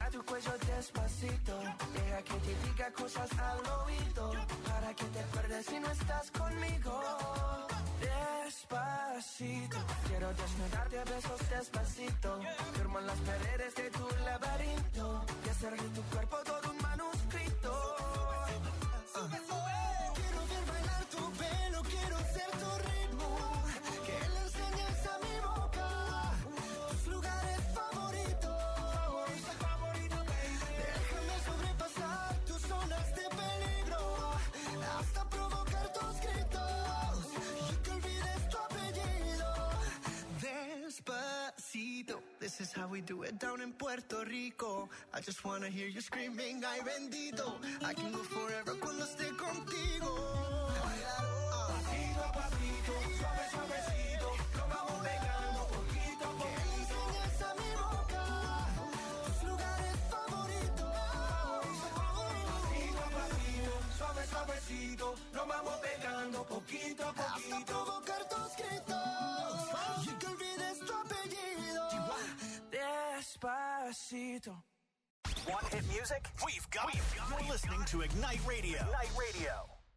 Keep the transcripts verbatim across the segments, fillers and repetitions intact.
a tu cuello despacito. Deja que te diga cosas al oído, para que te acuerdes si no estás conmigo. Despacito, quiero desnudarte a besos despacito. Firmo en las paredes de tu laberinto y hacer de tu cuerpo todo un manuscrito. uh. Quiero ver bailar tu pelo, quiero ser tu ritmo, que le enseñes a mi boca tus lugares favoritos. Déjame sobrepasar tus zonas de peligro, hasta provocar tus gritos y que olvides tu apellido. Despacito, this is how we do it down in Puerto Rico. I just wanna hear you screaming, ay bendito. I can go forever cuando esté contigo. Pasito a pasito, suave suavecito, lo vamos pegando poquito a poquito. Que enseñes a mi boca tus lugares favoritos. Pasito a pasito, suave suavecito, lo vamos pegando poquito a poquito. Hasta provocar tus gritos y que olvides tu apellido. Despacito. Want hit music? We've got it. You're listening to Ignite Radio. Ignite Radio.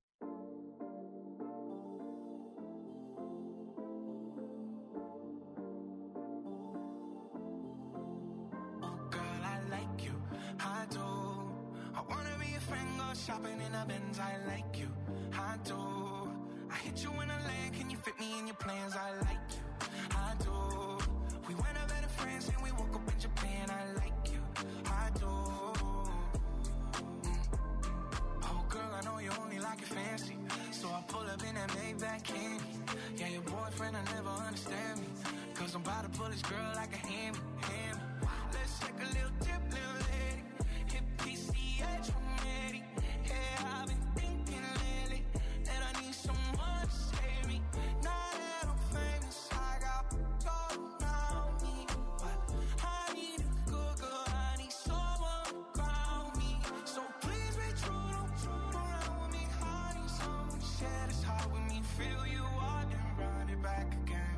Oh, girl, I like you. I do. I wanna be a friend, go shopping in a Benz. I like you. I do. I hit you in a land. Can you fit me in your plans? I like you. I do. We went up better friends and we woke up in Japan. I like you. I do. Mm. Oh, girl, I know you only like it fancy, so I pull up in that Maybach candy. Yeah, your boyfriend will never understand me, cause I'm about to pull this girl like a hammy, hammy. Let's take a little dip, little lady. Hit P C H, I'm ready. Yeah, I've been thinking lately that I need someone to save me. Now that I'm famous, I got gold around me, but I need a good girl, I need someone around me. So please be true, don't true around with me. I need someone to share this heart with me. Feel you out and run it back again.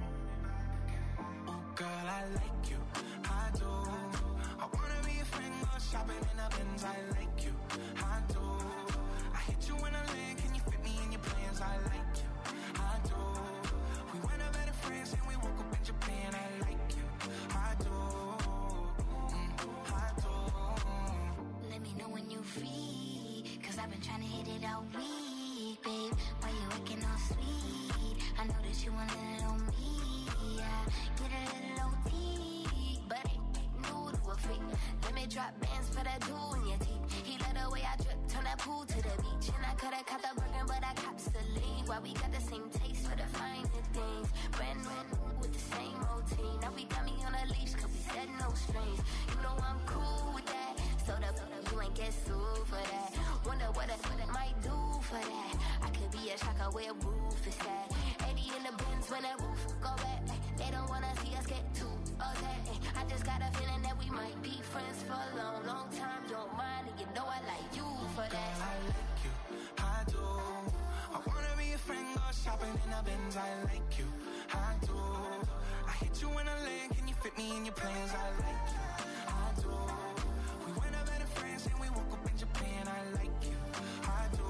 Oh, girl, I like you, I do. I wanna be a friend, go shopping in a Benz. I like you, I do. I hit you in a land, can you fit me in your plans? I like you, I do. We went up better friends and we woke up in Japan. I like you, I do. Mm, I do. Let me know when you free, cause I've been trying to hit it all week, babe. Why you acting all sweet? I know that you want a little me, yeah. Get a little O T, but ain't new to a freak. Let me drop bands for that dude in your teeth. He let the way I drip, turn that pool to the beach. And I could've caught the Birkin, but I cops the lead. Why we got the same taste for the finer things. Brand new with the same routine. Now we got me on a leash, cause we said no strings. You know I'm cool with that, so the you ain't get sued for that. Wonder what I, what I might do for that. I could be a shocker where roof is at. eighty in the Benz when that roof go back. They don't wanna see us get too upset. I just got a feeling that we might be friends for a long, long time. Don't mind, and you know I like you for that. Girl, I like you, I do. I wanna be a friend, go shopping in a Benz. I like you, I do. I hit you in a land, can you fit me in your plans? I like you, I do. We went up better friends and we woke up in Japan. I like you, I do.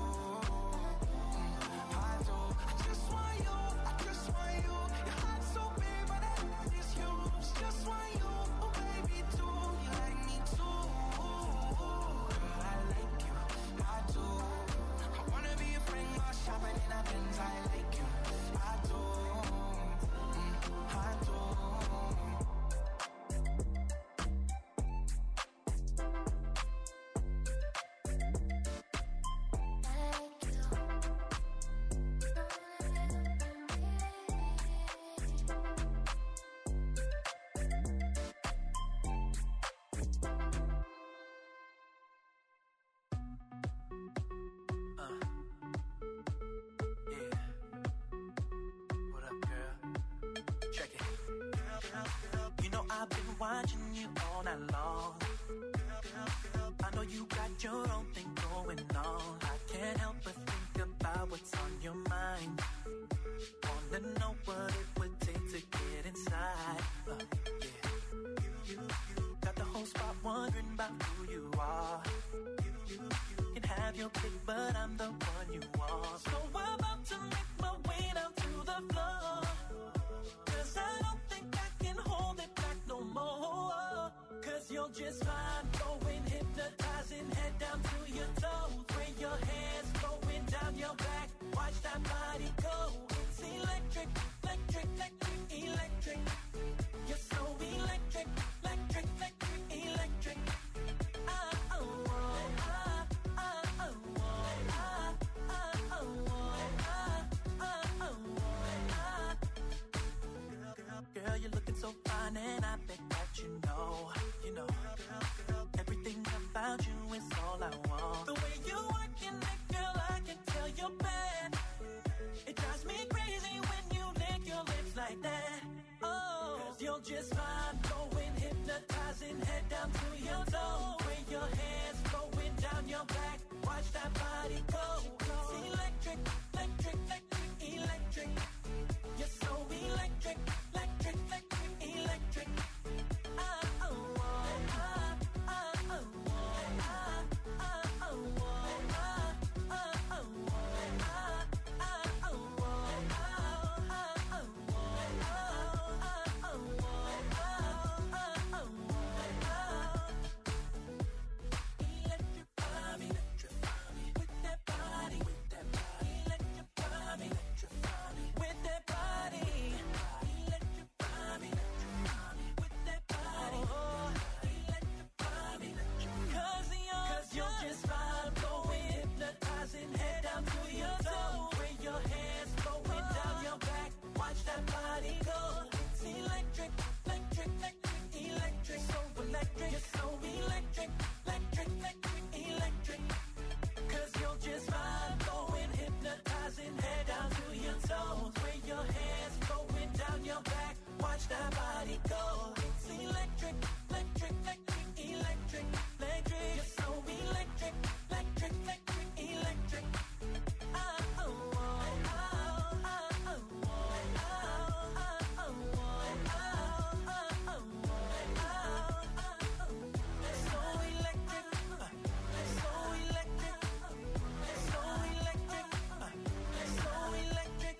Mm, I do. I just want you, I just want you. Your heart's so big, but I just you. Just want you, oh baby, do you like me too? Girl, I like you, I do. I wanna be a friend, go shopping in a Benz. I like you, I do. Mm, I do. I've been watching you all night long. I know you got your own thing going on. I can't help but think about what's on your mind. Wanna know what it would take to get inside. Uh, yeah. You, you, you got the whole spot wondering about about who you are. You, you, you can have your pick, but I'm the one you want. So I'm about to make my way down to the floor, 'cause I don't think I can hold it back no more. 'Cause you're just fine, going hypnotizing, head down to your toes. Where your hands flowing down your back, watch that body go. It's electric, electric, electric, electric. You're so electric, electric, electric, electric. Ah, oh, oh, ah, ah, oh, oh, ah, ah, oh, oh, ah, ah, oh, oh, ah. Girl, girl, you're looking so fine, and I bet that you know, you know, everything about you is all I want. The way you working it, girl, I can tell you're bad. It drives me crazy when you lick your lips like that. Oh, 'cause you're just fine, going hypnotizing, head down to your toes. Where your hands flowing down your back, watch that body go. It's electric, electric, electric, electric. You're so electric, electric, electric, electric. Ah, oh, oh, ah, ah, oh, oh, ah, ah, oh, oh, ah, ah, oh, oh, ah, ah, oh, oh, ah, ah, oh, oh, ah, oh, electrify me, electrify me with that body, with that body, electrify me, electrify me with that body, electrify me, electrify me with that body, electrify me, 'cause you're, 'cause you're just fine, going hypnotizing, head down to your toes, where your hands flowing down your back, watch that body go. It's electric, electric, electric, electric, so electric, you're so electric, electric, electric, electric. 'Cause you're just fine, going hypnotizing, head down to your toes, where your hands flowing down your back, watch that body go. It's electric, electric, electric, electric, electric. You're so electric, electric, electric, electric. Ah, oh, oh, ah, ah, oh, oh, ah, ah, oh, oh, ah, ah, oh, oh, ah, ah, oh. So electric, uh, so electric, so electric, uh, so electric.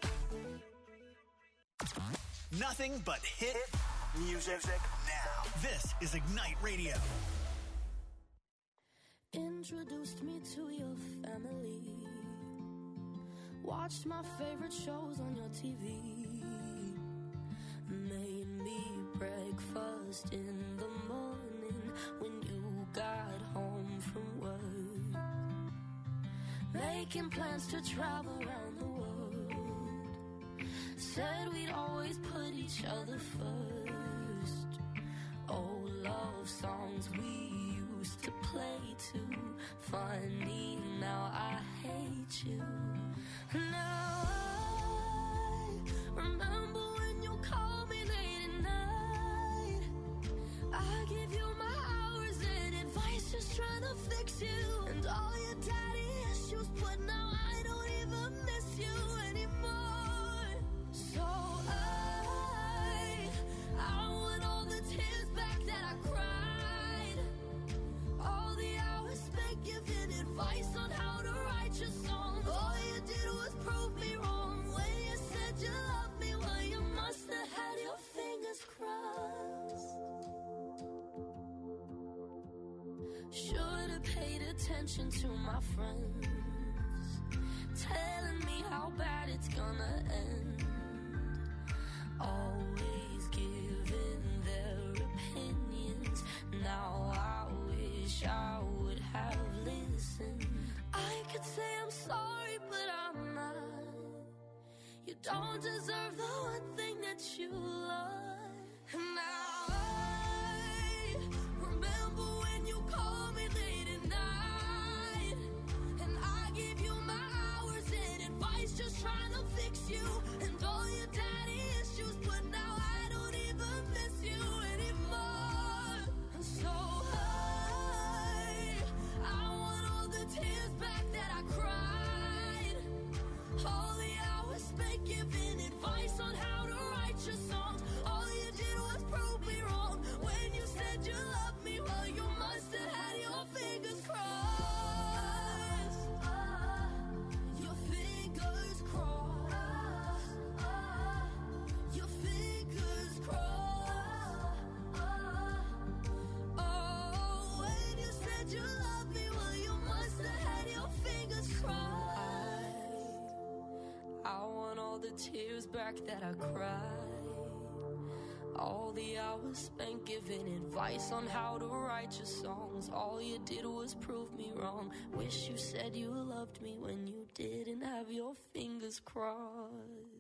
Nothing but hit music now. This is Ignite Radio. Introduced me to your family. Watched my favorite shows on your T V. Made me breakfast in the morning when you got home from work. Making plans to travel around the world. Said we'd always put each other first. Old love songs we used to play too. Funny, now I hate you. Now I remember when you called me late at night. I give you my hours and advice, just trying to fix you. And all your daddy issues, but now I don't even miss you anymore. So I, I want all the tears back that I cried. All the hours spent giving advice on how to write your songs. All you did was prove me wrong when you said you loved me. Well, you must have had your fingers crossed. Should have paid attention to my friends, telling me how bad it's gonna end. Always giving their opinions. Now I wish I would have listened. I could say I'm sorry, but I'm not. You don't deserve the one thing that you love. And now I remember when you called me late at night, and I gave you my hours and advice, just trying to fix you. And all your daddy issues, but now I don't even miss you anymore. So I, I want all the tears back that I cried. All the hours spent giving advice on how to write your songs. All you did was prove me tears back that I cried. All the hours spent giving advice on how to write your songs. All you did was prove me wrong. Wish you said you loved me when you didn't have your fingers crossed.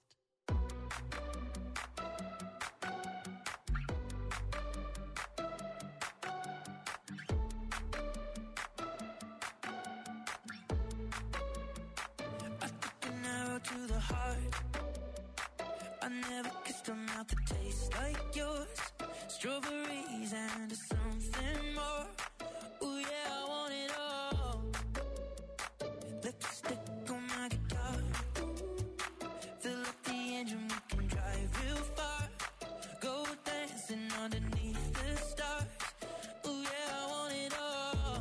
I took an arrow to the heart. I never kissed a mouth that tastes like yours. Strawberries and something more. Ooh yeah, I want it all. Lipstick on my guitar. Fill up the engine, we can drive real far. Go dancing underneath the stars. Ooh yeah, I want it all.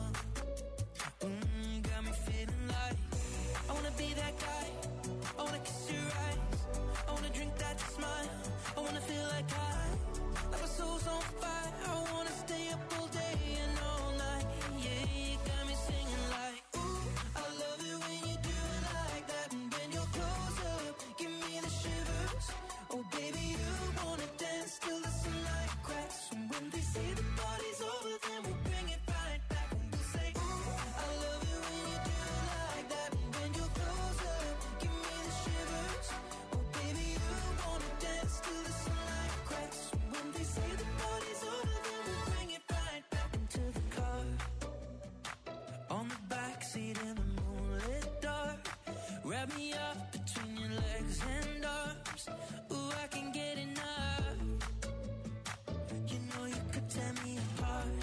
Mm, got me feeling like I wanna be that guy. I wanna kiss your eyes. I wanna drink that smile. I wanna feel like I, like my soul's on fire. I wanna stay up all day and all night. Yeah, you got me singing like, ooh, I love it when you do it like that. And when you're close up, give me the shivers. Oh baby, you wanna dance till the sunlight cracks. And when they say the party's over, then we'll bring it right back. And we'll say, ooh, I love it when you do it like that. And when you're close up, give me the shivers. Oh baby, you wanna dance till the sunlight cracks. And when they say the party's over, then we'll bring it right back into the car. On the backseat in the moonlit dark. Wrap me up between your legs and arms. Ooh, I can get enough. You know you could tear me apart.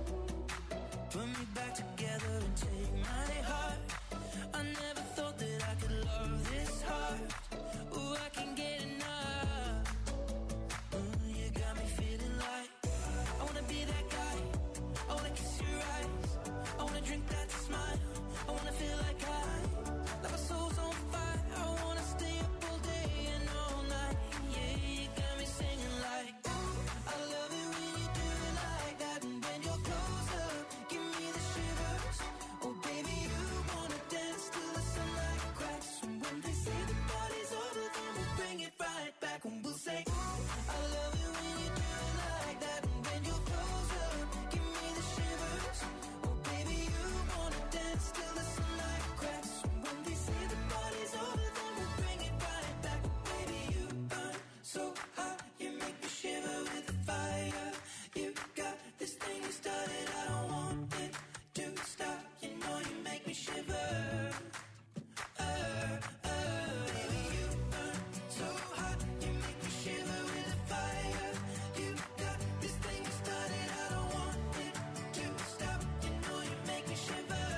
Put me back together and take my heart. I never thought that I could love this hard. Ooh, I can get enough. Ooh, you got me feeling like I wanna be that guy. I wanna kiss your eyes. I wanna drink that smile. I wanna feel like I, like my soul's on fire. I wanna stay up all day and all night. Yeah, you got me singing like, ooh, I love it when you do it like that. And when you're close up, give me the shivers. Oh baby, you wanna dance till the sunlight cracks. And when they say the party's over, then we'll bring it right back. And we'll say, ooh, I love it when you do it like that. And when you're close up, give me the shivers. Oh baby, you wanna dance till the sunlight cracks. And when they say the party's over, then we'll bring it right back. Baby, you burn so hot, you make me shiver with the fire. You got this thing you started, I don't want it to stop. You know you make me shiver. Uh, uh, baby, you burn so hot, you make me shiver with the fire. You got this thing you started, I don't want it to stop. You know you make me shiver.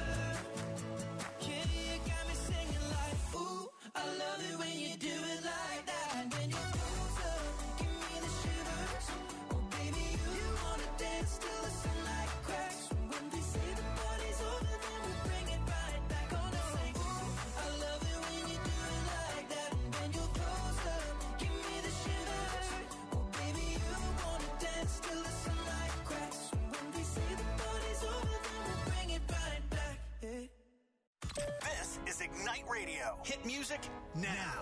Yeah, you got me singing like, ooh, I love it when you do it like that. And when you're close up, give me the shivers. Oh baby, you wanna dance till the sunlight cracks. And when they say the party's over, then we'll bring it right back. Gonna say, ooh, I love it when you do it like that. And when you're close up, give me the shivers. Oh baby, you wanna dance till the sunlight cracks. And when they say the party's over, then we'll bring it right back. Yeah. This is Ignite Radio. Hit music now.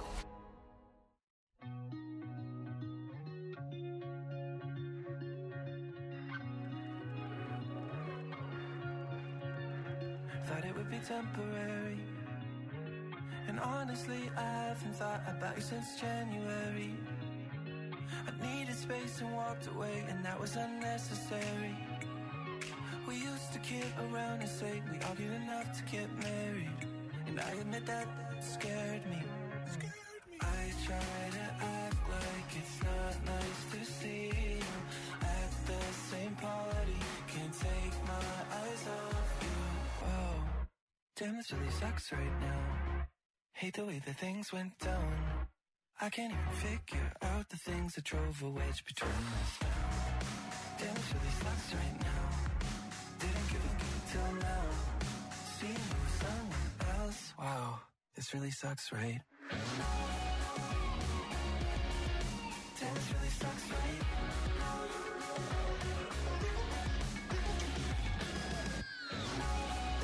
Thought it would be temporary. And honestly, I haven't thought about you since January. I needed space and walked away, and that was unnecessary. We used to kid around and say we argued enough to get married. And I admit that scared me. I try to act like it's not nice to see you at the same party. Can't take my eyes off you. Whoa, damn, this really sucks right now. Hate the way that things went down. I can't even figure out the things that drove a wedge between us now. Damn, this really sucks right now. Didn't give a good till now. Seeing you with someone else. Wow, this really sucks, right? Damn, this really sucks, right?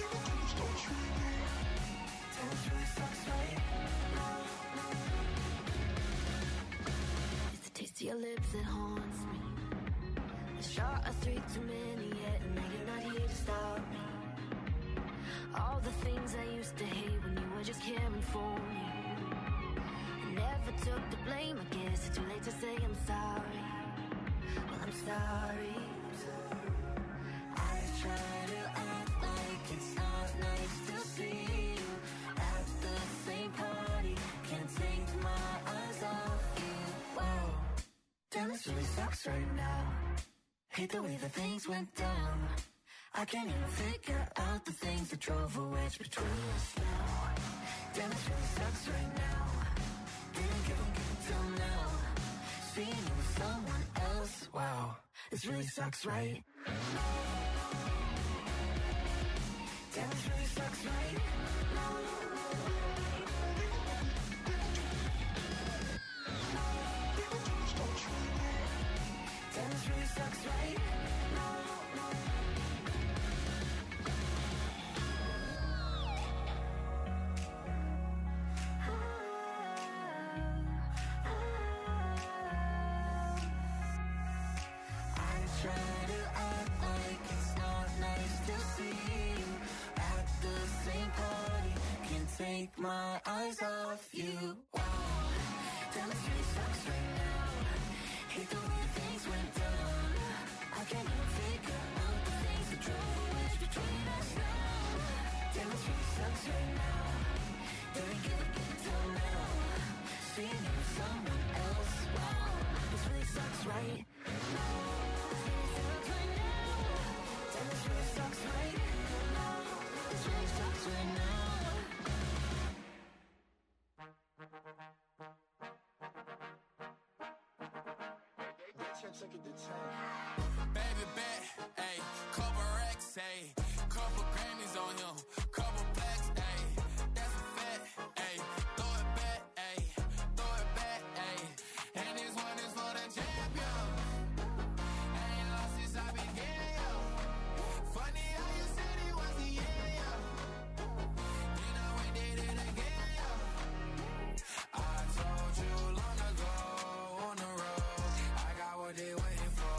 Damn, this really sucks, right? your lips that haunts me. A shot of three too many yet, and now you're not here to stop me. All the things I used to hate when you were just caring for me. I never took the blame, I guess it's too late to say I'm sorry. Well, I'm sorry. I try to act like it's not nice to see you at the same party. Can't take my eyes off you. Wow, damn, this really sucks right now. Hate the way that things went down. I can't even figure out the things that drove a wedge between us now. Damn, this really sucks right now. Didn't give a give till now. Seeing you with someone else. Wow, this really sucks, right? Damn, this really sucks, right? Damn, this really sucks, right? Take my eyes off you. Wow, damn, this really sucks right now. Hate the way things went down. I can't even figure out the things that drove a wedge between us now. Damn, this really sucks right now. Didn't give a good till now. Seeing you with someone else. Wow, this really sucks right now. Damn, this really sucks right now. This really sucks right now. Baby bet, ayy, couple racks, ayy, couple Grammys on him, couple blacks, ayy, that's a fact, ayy, throw it back, ayy, throw it back, ayy, and this one is for the champion. I ain't lost since I began, yo. Funny how you said it was the year, yo. Then I went did it again, yo. I told you long ago on the road, I got what they waiting for.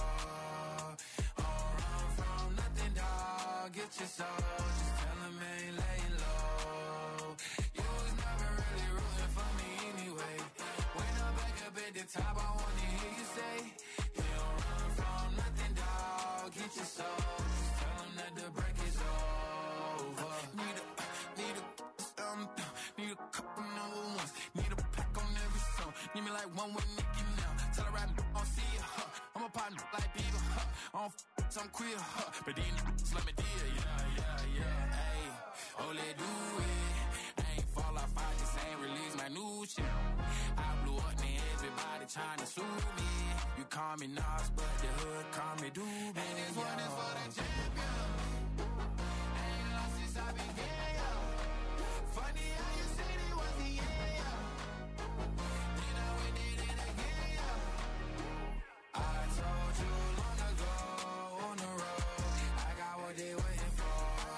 Don't run from nothing, dog. Get your soul. Just tell them ain't laying low. You was never really rooting for me anyway. When I'm back up at the top, I wanna hear you say, you don't run from nothing, dog. Get your soul. Just tell them that the break is over. Need a, need a, um, need a couple number ones. Need a pack on every song. Need me like one with Nicki now. Tell her I don't see it, huh. I'm a partner like people, huh. I don't f***, I'm queer, huh. But these n***s let me deal, yeah, yeah, yeah. Ayy, oh, let do it. I ain't fall off, I just ain't release my new shit. I blew up, and everybody trying to sue me. You call me Nas, but the hood call me Doobie. And this one is for the champion. I ain't lost since I began, yo. Funny how you said it was the year, yo. Then I went did it again, yo. I told you long ago on the road, I got what they waiting for.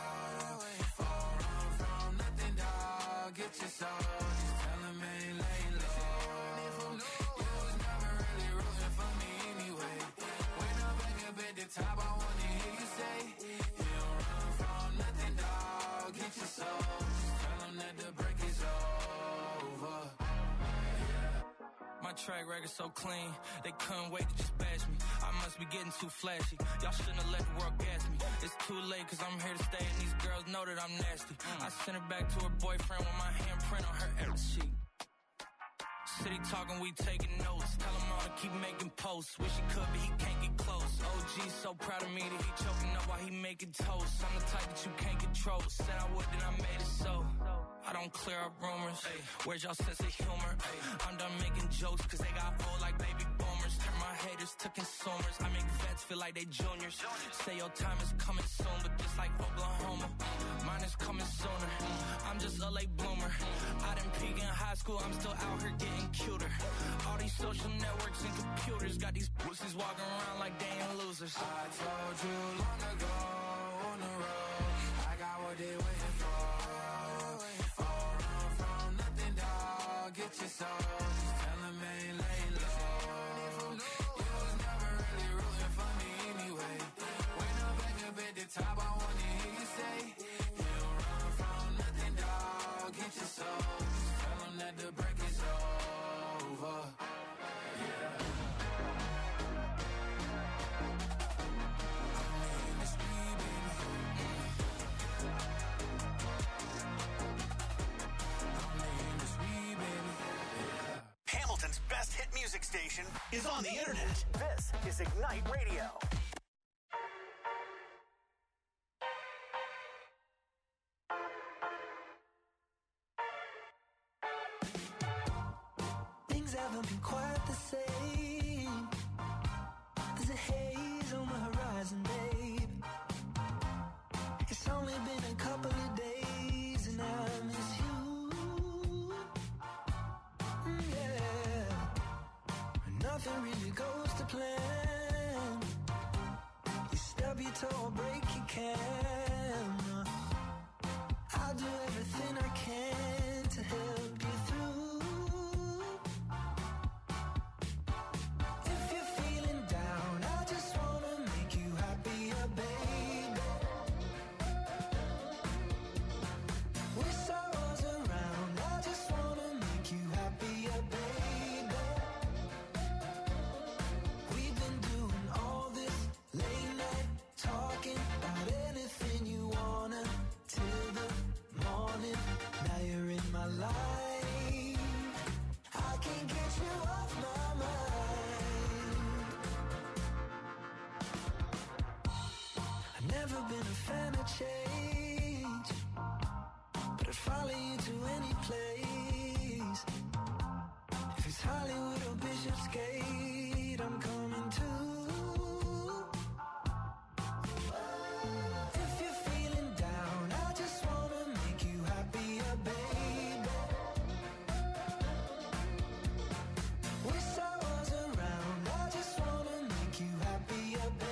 Don't run from nothing, dog. Get your soul. Just tell them ain't laying low. You was never really rooting for me anyway. When I'm back up at the top, I wanna hear you say, you don't run from nothing, dog. Get your soul. Just tell them that the break is over. My track record so clean, they couldn't wait to just bash me. I must be getting too flashy. Y'all shouldn't have let the world gas me. It's too late cause I'm here to stay and these girls know that I'm nasty. I sent her back to her boyfriend with my handprint on her every sheet. City talking, we taking notes. Tell him all to keep making posts. Wish he could, but he can't get close. O G's so proud of me that he choking up while he making toast. I'm the type that you can't control. Said I would, then I made it so. I don't clear up rumors. Ay, where's y'all sense of humor? Ay, I'm done making jokes cause they got old like baby boomers. Turn my haters to consumers. I make vets feel like they juniors. Say your time is coming soon, but just like Oklahoma, mine is coming sooner. I'm just a late bloomer. I didn't peak in high school, I'm still out here getting cuter. All these social networks and computers got these pussies walking around like they ain't losers. I told you long ago on the road, I got what they waiting for. Don't run from nothing, dog. Get your soul. Just tell them ain't laying low. breaks your soul. Just tell them that the break is over. Yeah. Hamilton's best hit music station is on the internet. This is Ignite Radio. Things haven't been quite the same. There's a haze on the horizon, babe. It's only been a couple of days and I miss you. Nothing really goes to plan. You stub your toe or break your can. I'll do everything I can to help you through. If you're feeling down, I just wanna make you happier, baby. Wish I was around, I just wanna make you happier, baby. Never been a fan of change, but I'd follow you to any place. If it's Hollywood or Bishopsgate, I'm coming too. If you're feeling down, I just wanna make you happier, baby. Wish I was around, I just wanna make you happier, baby.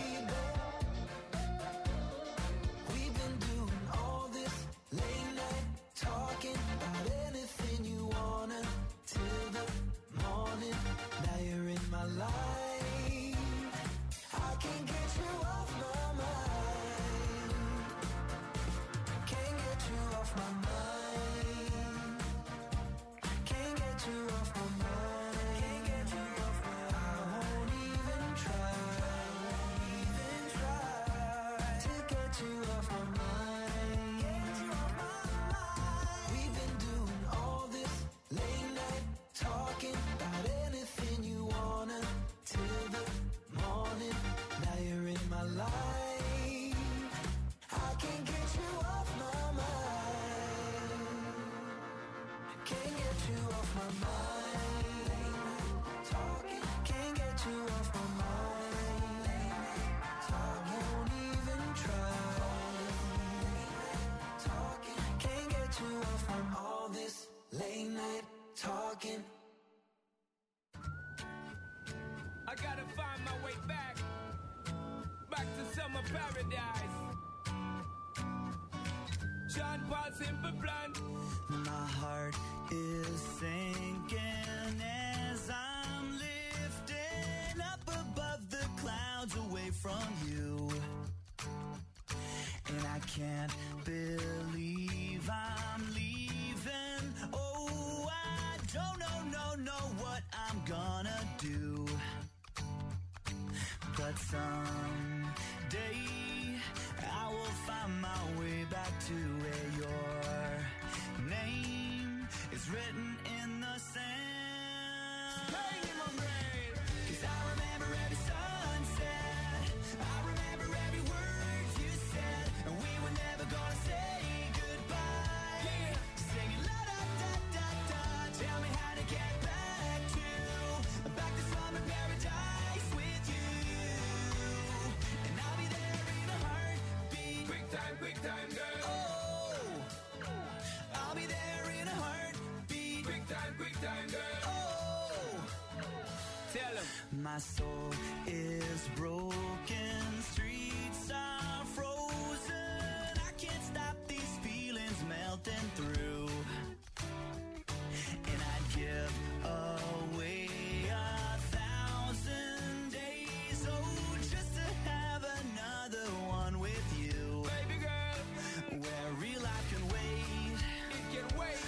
I gotta find my way back, back to summer paradise. John Paul Simple Plan. My heart is sinking as I'm lifting up above the clouds away from you. And I can't believe I'm leaving. Oh, I don't know, no, know what I'm gonna do. But someday I will find my way back to where your name is written in the sand. Hey, my man. 'Cause I remember every sunset, I remember every word you said, and we were never gonna say goodbye. Yeah. Singing la da da da da, tell me how to get back to, back to summer paradise with you. And I'll be there in a heartbeat. Quick time, quick time, girl. Oh, I'll be there in a heartbeat. Quick time, quick time, girl. Oh, Tell him. my soul is broken, streets are frozen. I can't stop these feelings melting through. And I'd give away a thousand days, oh, just to have another one with you. Baby girl, Where real life can wait, it can wait.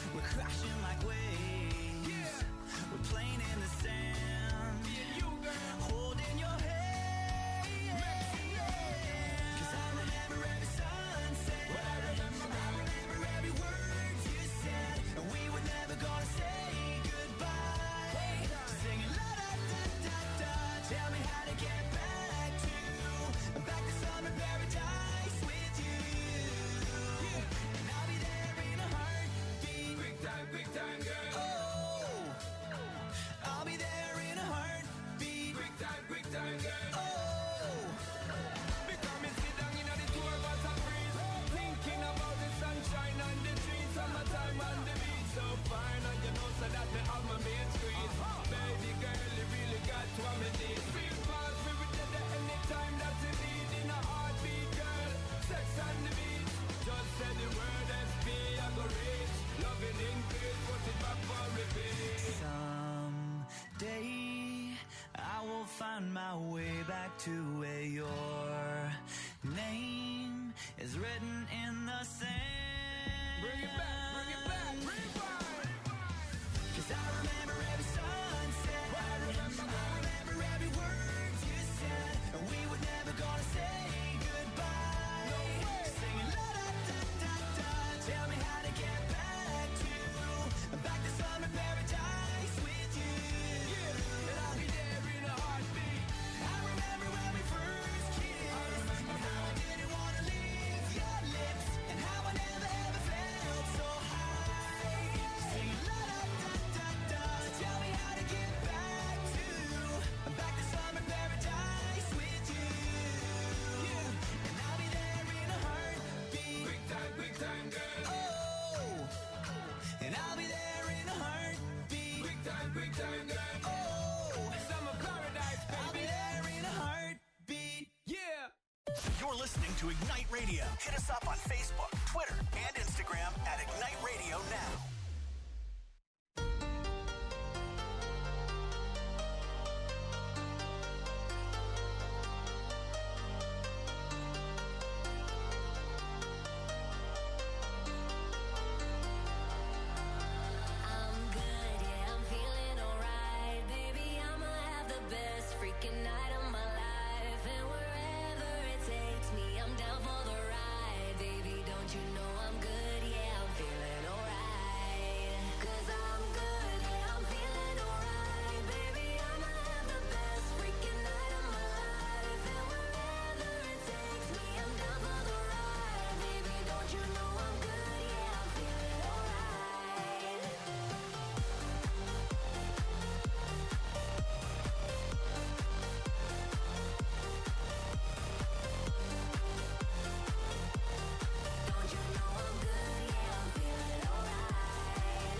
to where your name is written in the sand. Bring it back, bring it back, rewind. 'Cause I remember every sunset. I remember, I remember every word you said. And we were never gonna say goodbye. No way. Singing la da da da da. Tell me how to get back to, back to summer paradise with you. Yeah, and I'll be there in a heartbeat. I remember when we first kissed, and how I didn't wanna leave your lips, and how I never ever felt so high. Singing la da da da da. Tell me how to get back to, back to summer paradise with you. Yeah, and I'll be there in a heartbeat. Big time, big time, girl. Oh, and I'll be there in a heartbeat. Big time, big time, girl. Oh, Summer paradise, I'll be baby. there in a heartbeat. Yeah. You're listening to Ignite Radio. Hit us up on Facebook, Twitter, and Instagram at Ignite Radio Now. I'm good, yeah, I'm feeling alright. Baby, I'ma have the best freaking night of my life. And wherever it takes me, I'm down for the ride. Baby, don't you know I'm good, yeah, I'm feeling alright. 'Cause I'm good, yeah, I'm feeling alright. Baby, I'ma have the best freaking night of my life. And wherever it takes me, I'm down for the ride. Baby, don't you know I'm good, yeah, I'm feeling alright. Don't you know I'm good, yeah, I'm feeling alright.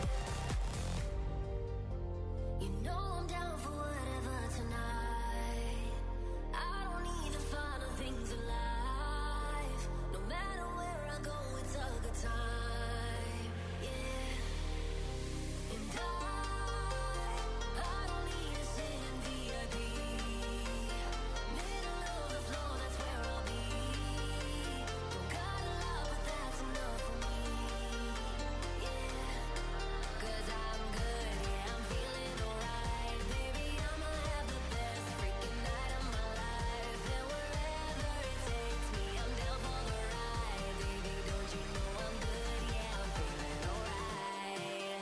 You know I'm down for whatever tonight. I don't need the finer things in life. No matter where I go, it's a good time. Yeah. And I, I don't need to sit in V I P. Middle of the floor, that's where I'll be. Don't got a lot, but that's enough for me. Yeah. 'Cause I'm good, yeah, I'm feeling alright. Baby, I'ma have the best freaking night of my life. And wherever it takes me, I'm down for the ride. Baby, don't you know I'm good, yeah, I'm feeling alright.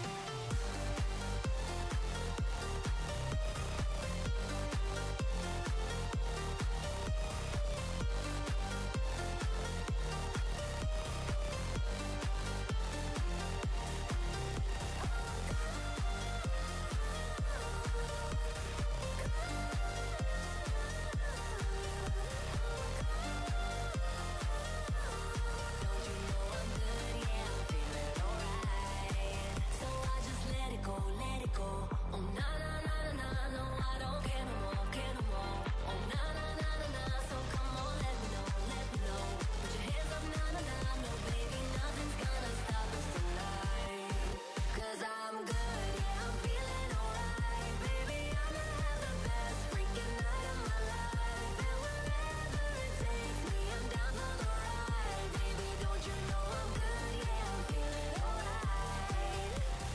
Don't you know I'm good, yeah, I'm feeling alright. So I just let it go, let it go. Oh na na na na na, no I don't care no more, care no more. Oh na na na na na, so come on, let me know, let me know. Put your hands up, na na na, no baby, nothing's gonna stop us tonight. 'Cause I'm good, yeah, I'm feeling alright. Baby, I'ma have the best freaking night of my life. And wherever it takes me, I'm down for the ride. Baby, don't you know I'm good, yeah, I'm feeling alright.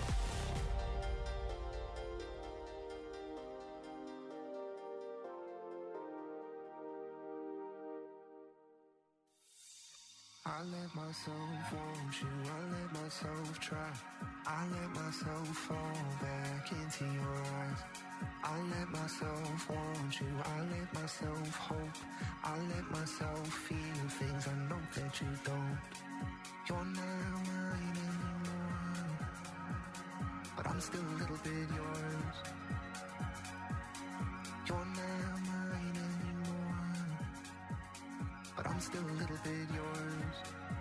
I let myself want you, I let myself try. I let myself fall back into your eyes. I let myself want you, I let myself hope. I let myself feel things I know that you don't. You're not mine anymore, but I'm still a little bit yours. You're not mine anymore, but I'm still a little bit yours.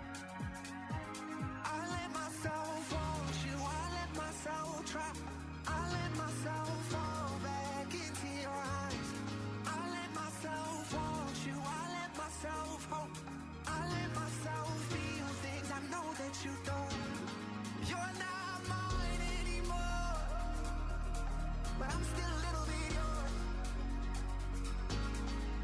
I let myself want you, I let myself try. I let myself fall back into your eyes. I let myself want you, I let myself hope. I let myself feel things I know that you don't. You're not mine anymore, but I'm still a little bit yours.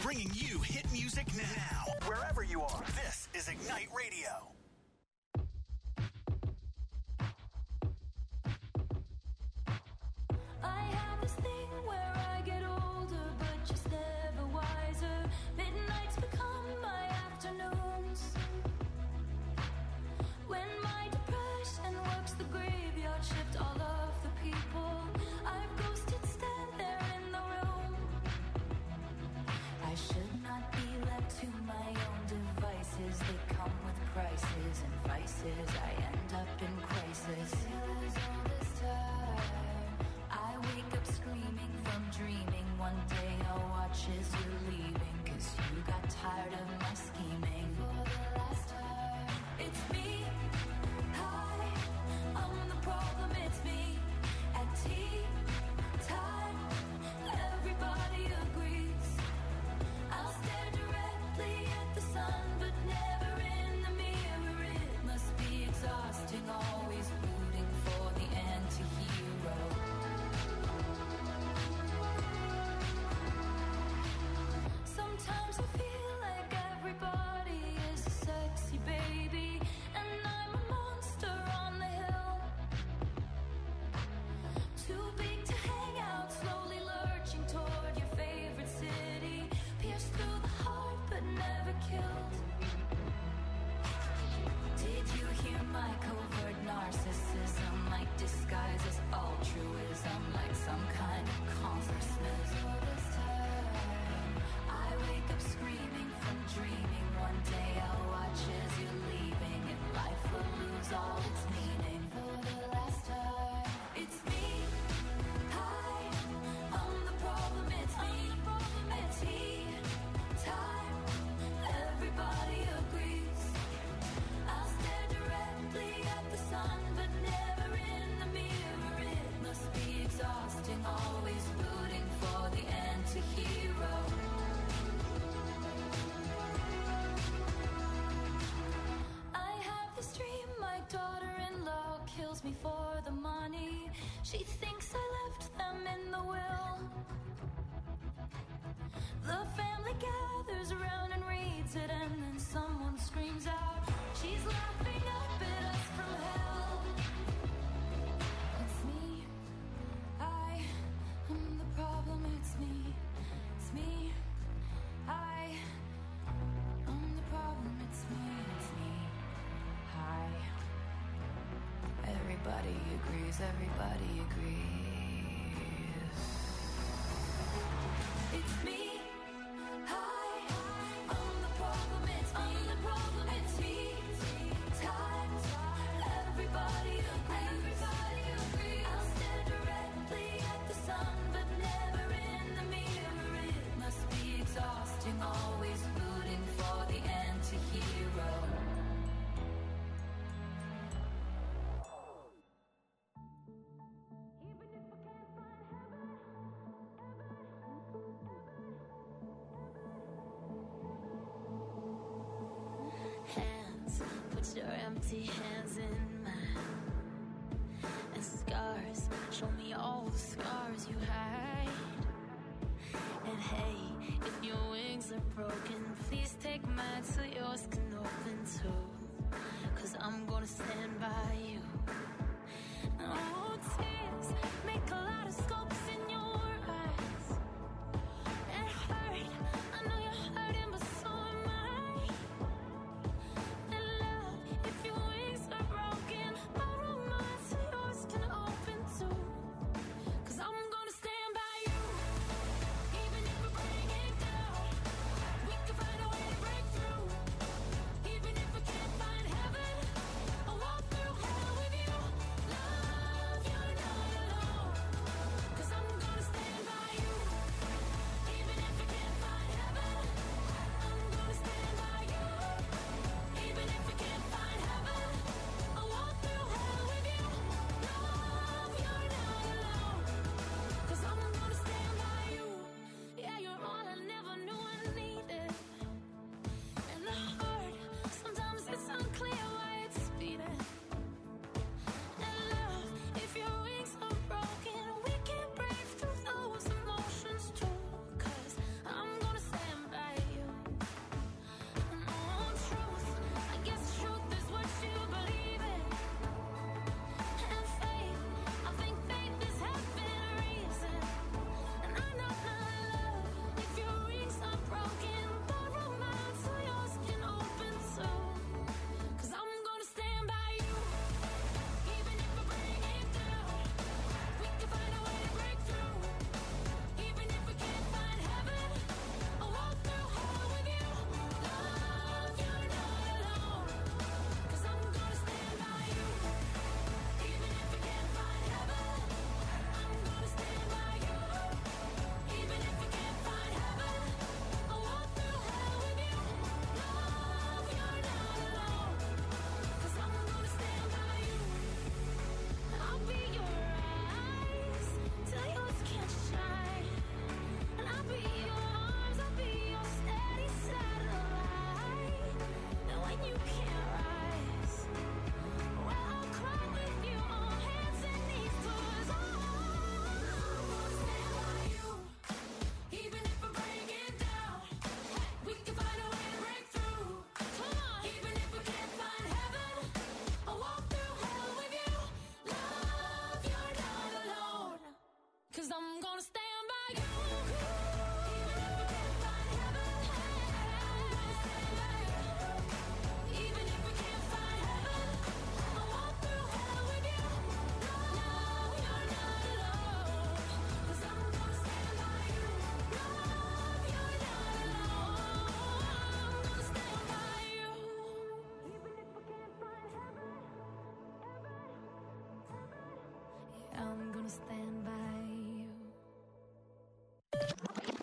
bringing you hit music now. Wherever you are, this is Ignite Radio. I have this thing where I get older, but just never wiser. Midnights become my afternoons. When my depression works the graveyard shift, all of the people I've ghosted stand there in the room. I should not be left to my own devices. They come with prices and vices. I end up in crisis. Feels all this time. I wake up screaming from dreaming. One day I'll watch as you're leaving, 'cause you got tired of my scheming. For the last time, it's me. Hi, I'm the problem, it's me. At tea time, everybody agrees. I'll stare directly at the sun, but never in the mirror. It must be exhausting, always rooting for the anti-hero. Sometimes I feel like everybody is a sexy baby, and I'm a monster on the hill. Too big to hang out, slowly lurching toward your favorite city. Pierced through the heart, but never killed. Did you hear my covert narcissism? Like disguise as altruism, like some kind of consciousness. All this time, I wake up screaming from dreaming. One day I'll watch as you're leaving, and life will lose all its meaning. For the last time, it's me. Hi, I'm the problem, it's me. At tea time, everybody agrees. I'll stare directly at the sun, but never in the mirror. It must be exhausting, always rooting for the anti-hero. I have this dream, my daughter-in-law kills me for the money. She thinks I left them in the will. The family gathers around and reads it, and then someone screams out, she's laughing up at us from hell. It's me. I am the problem, it's me. It's me. I am the problem, it's me. It's me. Hi. Everybody agrees, everybody agrees. It's me. Hi, I'm the problem, it's me. I'm the problem, it's me. Time, everybody agrees. Everybody agrees. I'll stare directly at the sun, but never in the mirror. It must be exhausting, always rooting for the anti-hero. Hands, put your empty hands in mine. And scars, show me all the scars you hide. And hey, if your wings are broken, please take mine so yours can open too. 'Cause I'm gonna stand by you. Oh, tears make a lot of scopes in your eyes. It hurt, I know you're hurting, but so am I. And love, if your wings are broken, borrow mine so yours can open too. 'Cause I'm gonna stand by you, even if we bring it down. We can find a way to break through, even if we can't find heaven. I'll walk through hell with you.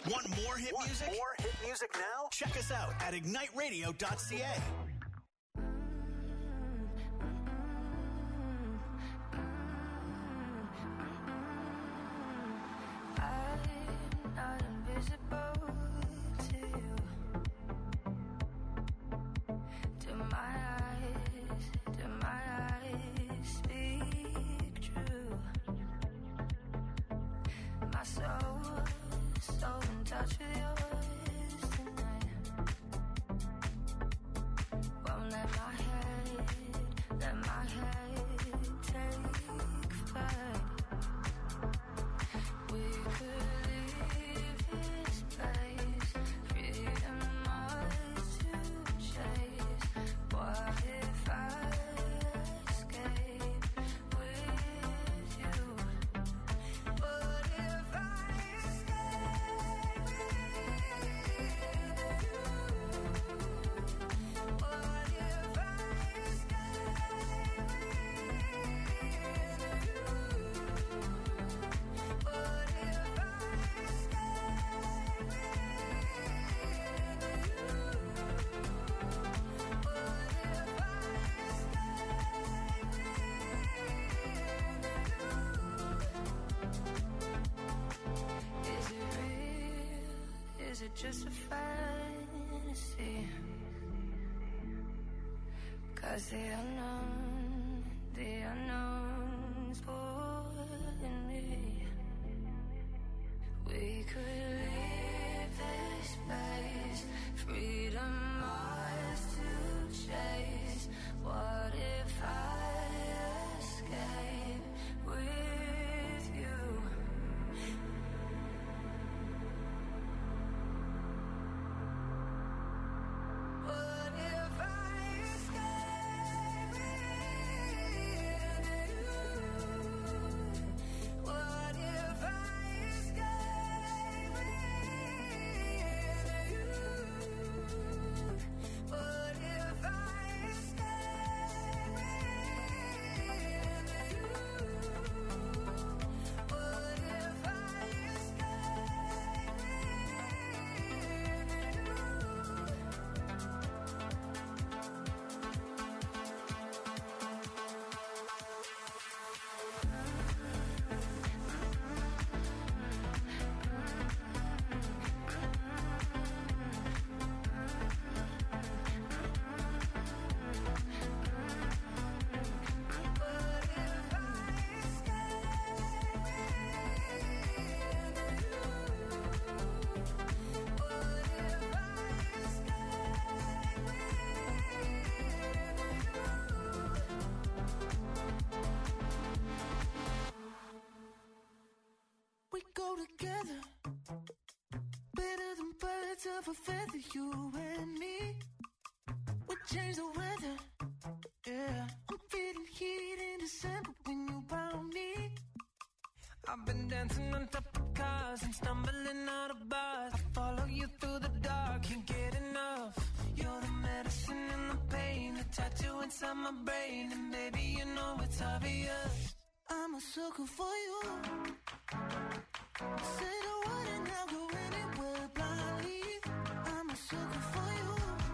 Want more hit Want music? more hit music now? Check us out at ignite radio dot c a. I'm not invisible to you. Do my eyes, do my eyes speak true? My soul, so in touch with yours tonight. Won't let my head, let my head take flight. We could leave this place, freedom ours to chase. What if I escape with you? What if I escape with you? What if I escape with you? What if I Is it real? Is it just a fantasy? 'Cause the unknown, the unknown's pulling me. We could leave this place, freedom ours to chase. What if I escape with you? What if I escape with you? What if I escape with you? What if I escape with you? What if I escape we go together, better than birds of a feather, you and me. We change the weather, yeah. I'm feeling heat in December when you found me. I've been dancing on top of cars and stumbling out of bars. I follow you through the dark, can't get enough. You're the medicine and the pain, the tattoo inside my brain, and baby, you know it's obvious. I'm a sucker for you. Say the word and I'll go anywhere blindly. I'm a sucker for you.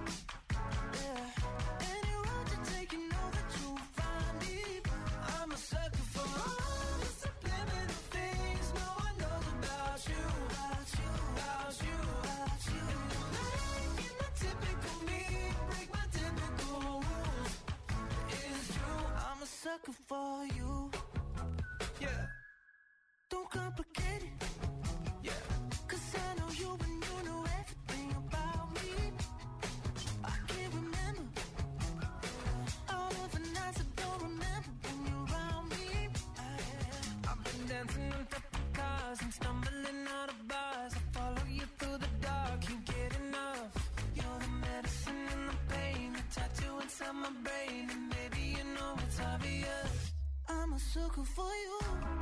Yeah. Any road you take, you know that you'll find me. I'm a sucker for all the subliminal things no one knows about you. About you, about you, about you. And you're making the typical me break my typical rules. It's true, I'm a sucker for you. Yeah. Don't complicate it. Yeah. 'Cause I know you and you know everything about me. I can't remember all of the nights I don't remember when you're around me. I've been dancing on top of cars and stumbling out of bars. I follow you through the dark, can't get enough. You're the medicine and the pain, the tattoo inside my brain, and maybe you know it's obvious. I'm a sucker for you.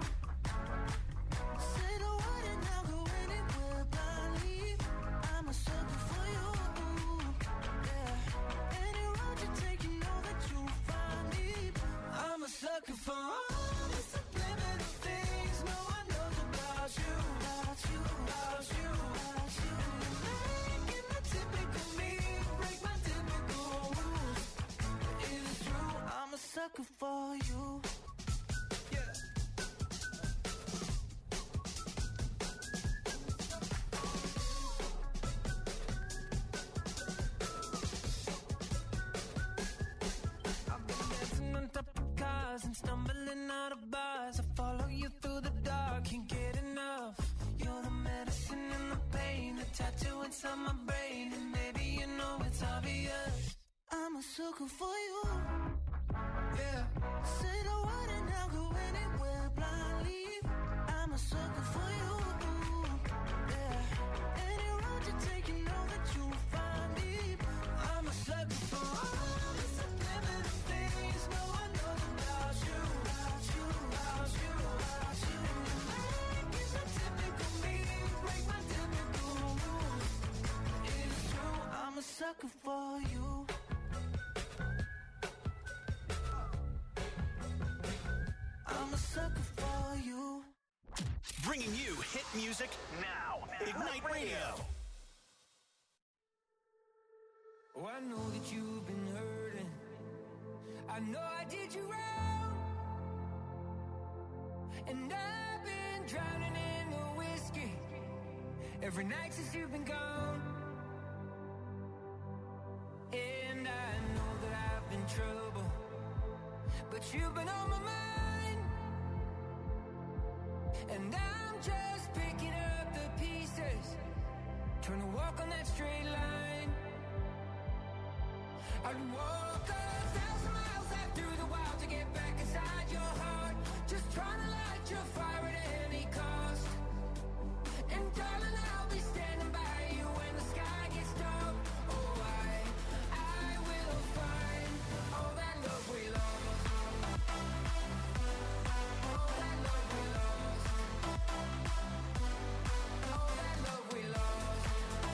Say the word and I'll go anywhere blindly. I'm a sucker for you. Yeah. Any road you take, you know that you'll find me. I'm a sucker for all the subliminal things no one knows about you. About you, about you, about inside my brain, and maybe you know it's obvious. I'm a sucker for you. Yeah. Say the word and I'll go anywhere blindly. I'm a sucker for you. Yeah. Any road you take, you know that you'll find me. I'm a sucker for all the subliminal things no one knows about you. About you, about you, about you. Make it so typical me, break my typical rules. It's true, I'm a sucker for you. I'm a sucker for you. Bringing you hit music now. Ignite Radio. Oh, I know that you've been hurting. I know I did you wrong. And I've been drowning in the whiskey every night since you've been gone. And I know that I've been trouble, but you've been on my mind. And I'm just picking up the pieces, trying to walk on that straight line. I'd walk a thousand miles out through the wild to get back inside your heart, just trying to light your fire at any cost. And darling, I'll be standing by you when the sky gets dark. Oh, I, I will find all that love we lost. All that love we lost. All that love we lost.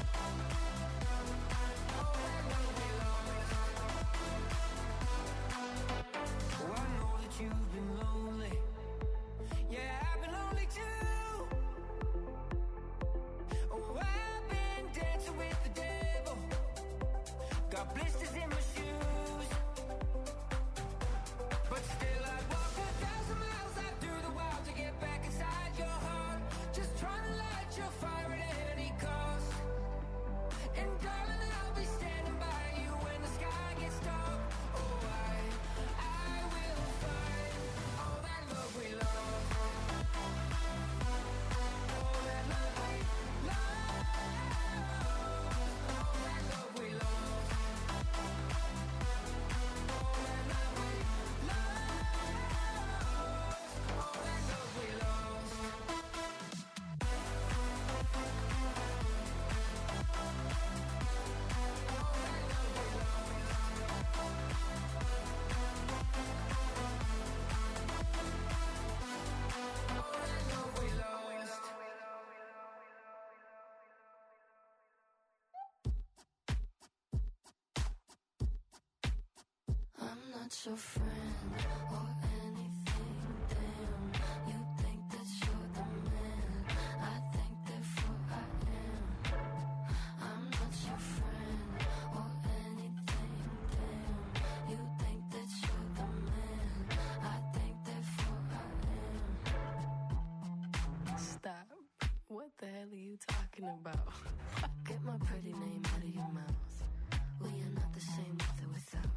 All that love we lost. Oh, I know that you've been lonely. Yeah, I've been lonely too. Oh, I've been dancing with the devil. Got blisters in my shoes. But still I'd walk a thousand miles out through the wild to get back inside your heart, just trying to light your fire at any cost. And darling, I'll be standing by you when the sky gets dark. Oh, I, I will find all that love we lost. All that love we lost. All that love we lost. All that love we lost. All that love we lost. I'm not your friend or anything, damn. You think that you're the man, I think therefore I am. I'm not your friend or anything, damn. You think that you're the man, I think therefore I am. Stop. What the hell are you talking about? Get my pretty name out of your mouth. We are not the same with or without.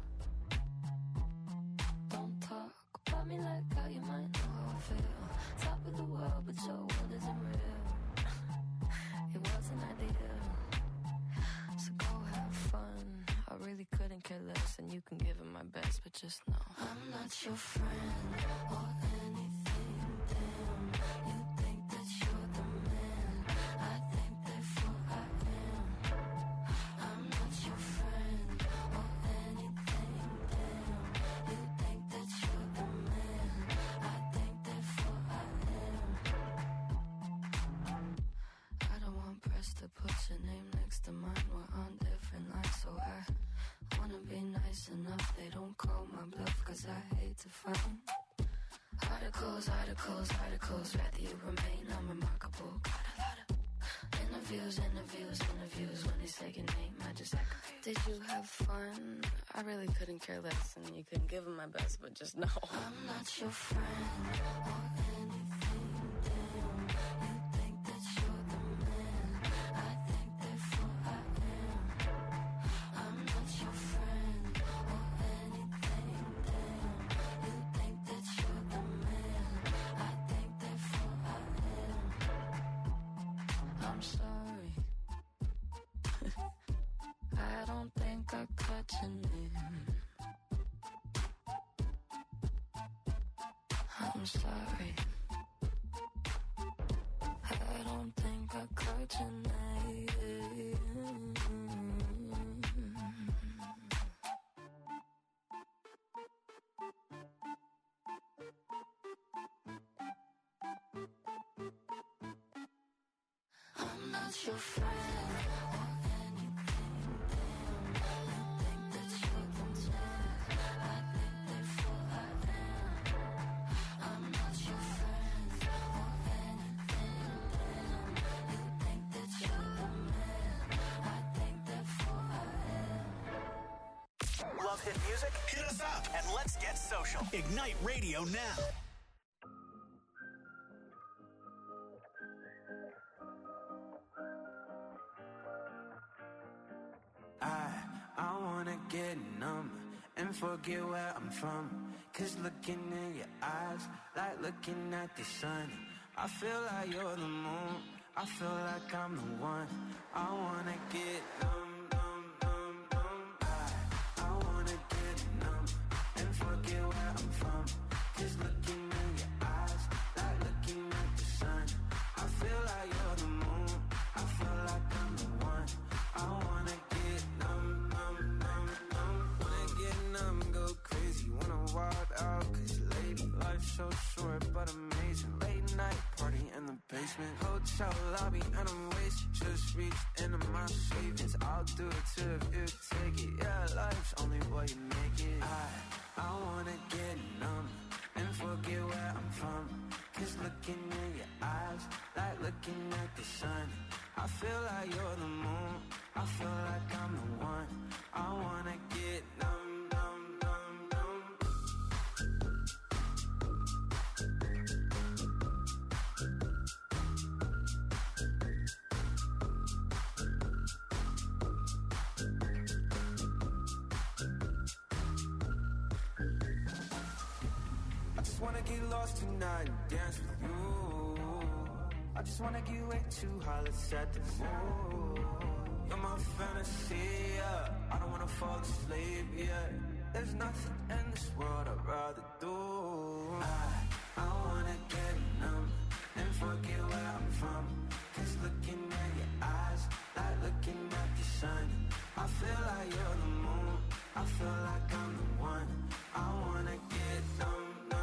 Don't talk about me like how you might know how I feel. Top of the world, but your world isn't real. It wasn't ideal. So go have fun. I really couldn't care less, and you can give it my best, but just know I'm not your friend or anything, damn. You think that you're the man, I think therefore I am. I'm not your friend or anything, damn. You think that you're the man, I think therefore I am. I don't want press to put your name next to mine. We're on different lines, so I wanna be nice enough. They don't call my bluff, cause I hate to find articles, articles, articles. Rather you remain unremarkable. Got a lot of interviews, interviews, interviews. When they say your name, I just act confused. Did you have fun? I really couldn't care less, and you couldn't give them my best, but just know I'm not your friend or anything, damn. You think that you're the man, I think therefore I am. I'm not your friend or anything, damn. You think that you're the man, I think therefore I am. I'm sorry. I'm sorry. I don't think I cried tonight. I'm not your friend. Love hit music? Hit us up and let's get social. Ignite Radio now. I, I wanna get numb and forget where I'm from. Cause looking in your eyes, like looking at the sun. I feel like you're the moon, I feel like I'm the one. I wanna get numb. Forget where I'm from. Just looking in your eyes, like looking at the sun. I feel like you're the moon, I feel like I'm the one. I wanna get numb, numb, numb, numb. Wanna get numb, go crazy, wanna wild out. Cause lady, life's so short but amazing. Late night party in the basement, hotel lobby and I'm wasted. Just reached into my savings, I'll do it too if you take it. Yeah, life's only what you make it. I I wanna get numb and forget where I'm from. Cause looking in your eyes, like looking at the sun. I feel like you're the moon, I feel like I'm the one. I wanna get numb, numb, numb, numb. I just wanna get lost tonight and dance with you. I just wanna get way too high, let's set the mood. You're my fantasy, yeah. I don't wanna fall asleep, yeah. There's nothing in this world I'd rather do. I, I wanna get numb and forget where I'm from. Cause looking at your eyes, like looking at the sun. I feel like you're the moon, I feel like I'm the one. I wanna get numb.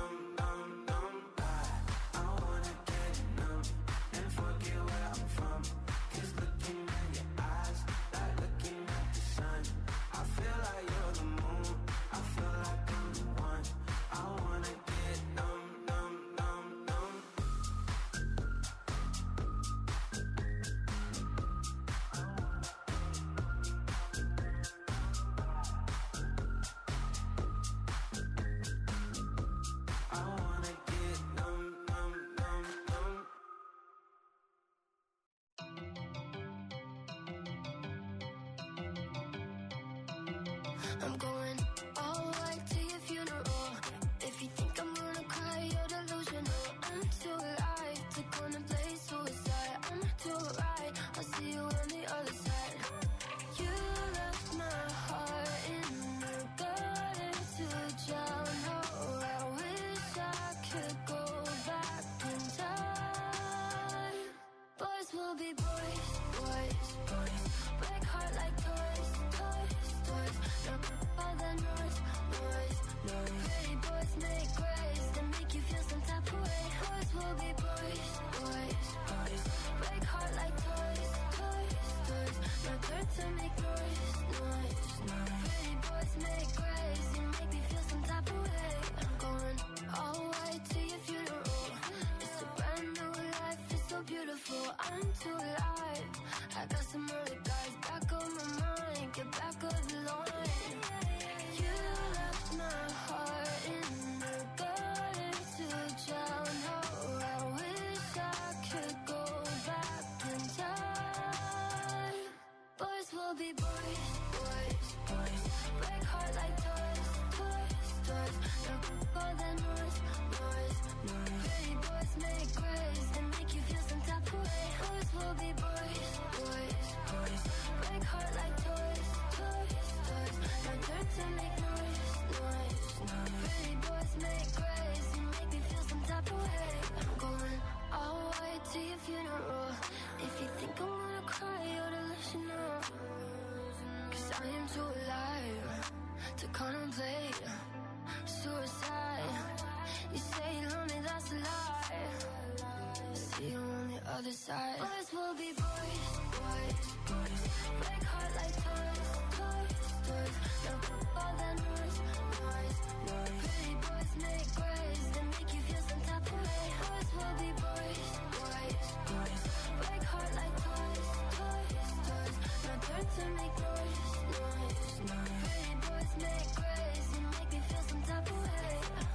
I'm going all white to your funeral. If you think I'm gonna cry, you're delusional. I'm too alive to contemplate suicide. I'm too right, I'll see you on the other side. You left my heart in the gutter to drown. Oh, I wish I could go back in time. Boys will be boys, boys, boys. Break heart like toys, toys, toys. All the noise, noise, noise. Pretty boys make grace and make you feel some type of way. Boys will be boys, boys, boys. Break heart like toys, toys, toys. Not there to make noise, noise, noise. Pretty boys make grace and make me feel some type of way. I'm going all white to your funeral. It's a brand new life, it's so beautiful. I'm too alive. I got some other guys back on my mind. Get back on the line. To make noise, noise, noise. Pretty boys make grace and make me feel some type to your funeral. If you think I'm gonna cry, you ought to listen up. Cause I am too alive to contemplate suicide. You say you love me, that's a lie. See you on the other side. Boys will be boys, boys, boys. Break heart like toys, toys, toys. No all that noise, noise, noise. Pretty boys make grace, they make you feel some type of way. Boys will be boys, boys, boys. Break heart like toys, toys, toys. No turn to make noise, noise, noise. Pretty boys make grace, they make me feel some type of way.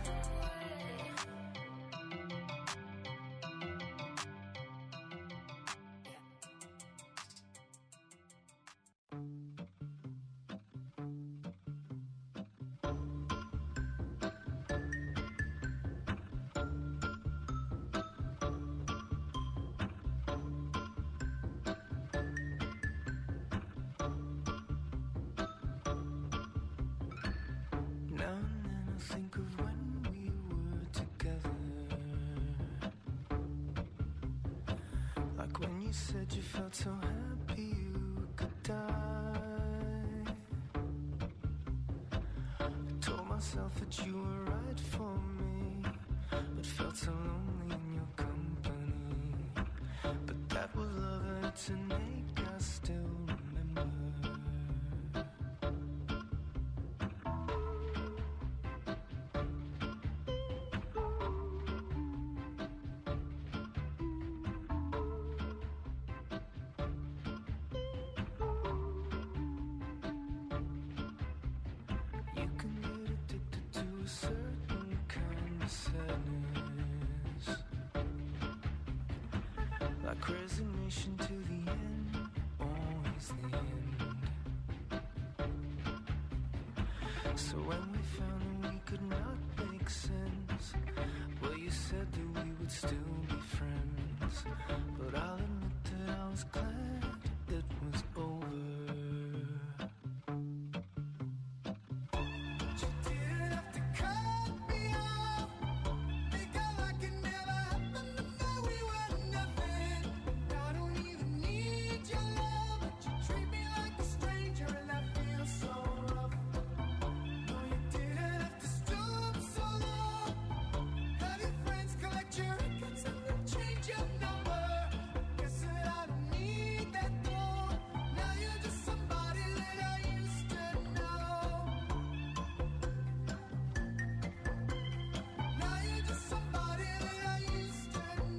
Now and then I think of when we were together. Like when you said you felt so happy you could die. I told myself that you were right for me, but felt so lonely in your company. But that was love and it's an ache I still remember. You can get addicted to a certain kind of sadness, like resignation to the end, always the end. So when we found that we could not make sense, well, you said that we would still